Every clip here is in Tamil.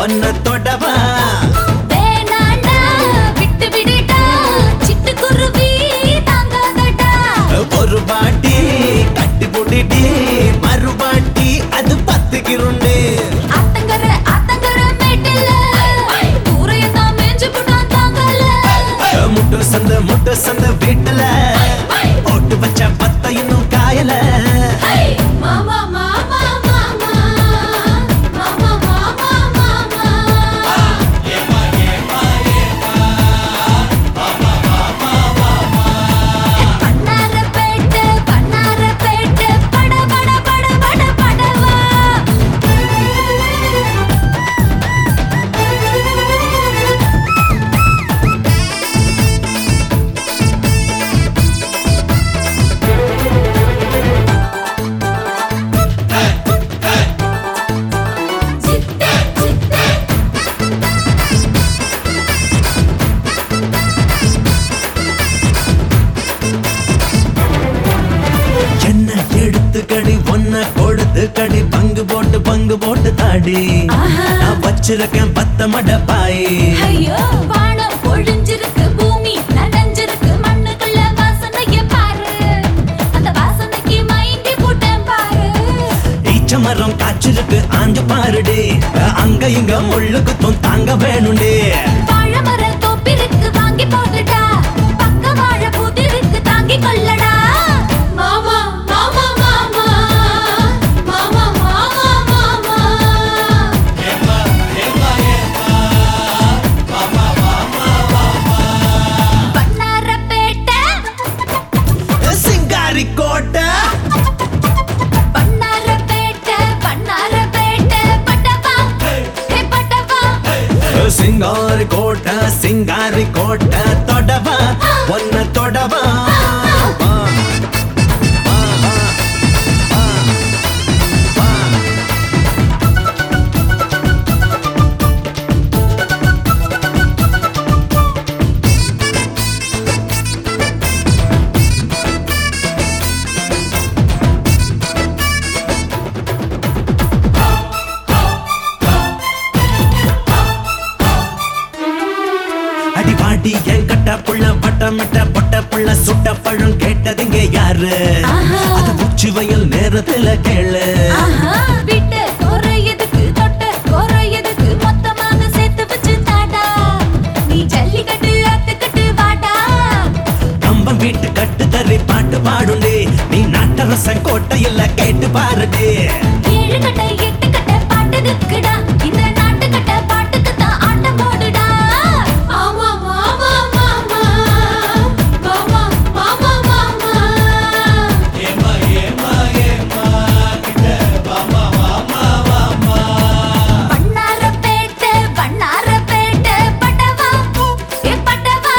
ஒன்ன தொடவா வேணாண்டா விட்டு விடுடா சிட்டுக்குருவி தாங்காதடா ஒரு பாட்டி கட்டி புடிடி மறுபாட்டி அது பத்துக்கிருண்டு ஆத்தங்கர மேட்டில ஊரையத்தான் மேஞ்சு புட்டா தாங்கல முட்டு சந்த வீட்டுல போட்டு வச்ச பத்த இன்னும் காயல மாமா மாமா மாமா மாமா மாமா மாமா பண்ணாரப்பேட்டு பட பட பட பட படவா சித்தே சித்தே என்ன எடுத்து கடி ஒன்ன கொடுத்து கடி பங்கு போட்டு தாடி நான் வச்சிருக்கேன் 10 மட பாய் ஐயோ வானம் பொழிஞ்சிருக்கு பூமி நனைஞ்சிருக்கு மண்ணுக்குள்ள வாசனைய பாரு அந்த வாசனைக்கு மயங்கி போட்டேன் பாரு ஈச்ச மரம் காய்ச்சிருக்கு ஆஞ்சு பாருடி அங்க இங்க முள்ளுக்கு தாங்க வேணுண்டே வாழைமர தோப்பிருக்கு வாங்கி போடுடா பக்க வாழை புதிருக்கு தாங்கி கொள்ளடா மாமா மாமா மாமா மாமா மாமா மாமா பண்ணாரப்பேட்டை சிங்காரி கோட்டை பண்ணாரப்பேட்டை பட்டவா ஹே பட்டவா சிங்காரி கோட்டை தொடவா ஒன்ன தொடவா அடிபாடி என் கட்ட புள்ள வட்டமிட்ட பொட்ட புள்ள சுட்ட பழம் கேட்டதுங்க யாரு அது உச்சி வயல் நேரத்துல கேளு ஆஹா விட்டு குறையதுக்கு தொட்ட குறையதுக்கு மொத்தமாக சேர்த்து வச்சு தாடா நீ ஜல்லிக்கட்டு அத்துக்கட்டு வாடா கம்பம் வீட்டு கட்டு தறி பாட்டு பாடுண்டே நீ நாட்டரசன் கோட்டையில கேட்டு பாருடே 7 கட்ட 8 கட்ட பாட்டுக்குடா இந்த நாட்டு கட்ட பாட்டுக்கு தான் ஆட்டம் போடுடா ஆமா மாமா மாமா மாமா மாமா மாமா பண்ணாரப்பேட்டை பட்டவா ஏ பட்டவா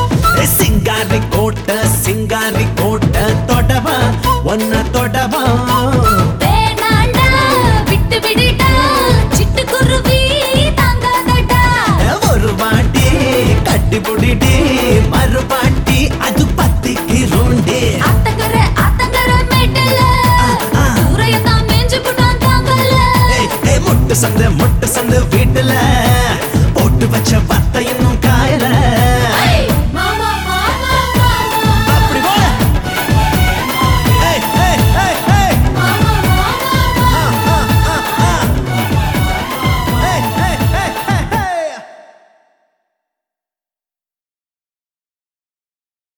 சிங்காரி கோட்டை தொடவா ஒன்ன தொடவா வேணாண்டா விட்டு விடுடா சிட்டுக்குருவி தாங்காதடா ஒரு வாட்டி கட்டி புடிடி மறுபாட்டி அது பத்திக்கிருண்டே ஆத்தங்கர மேட்டில ஊரையத்தான் மேஞ்சு புட்டா தாங்கல முட்டு சந்து வீட்டுல போட்டு வச்ச